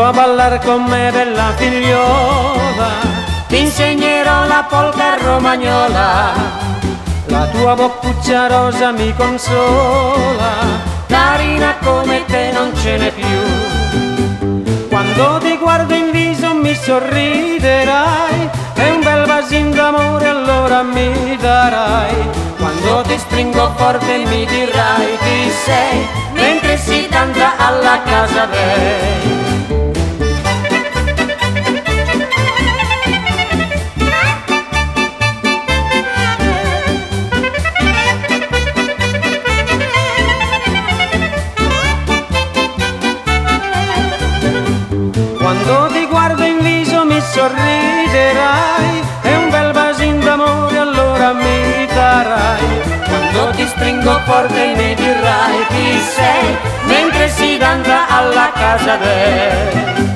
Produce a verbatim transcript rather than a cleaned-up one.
a ballare con me, bella figliola, ti insegnerò la polca romagnola, la tua boccuccia rosa mi consola, carina come te non ce n'è più. Quando ti guardo in viso mi sorriderai, è un bel vasin d'amore allora mi darai. Quando ti stringo forte mi dirai chi sei, mentre si canta alla casa dei. Quando ti guardo in viso mi sorriderai, è un bel vasin d'amore allora mi darai. Quando ti stringo forte mi dirai chi sei, mentre si canta alla casa dei.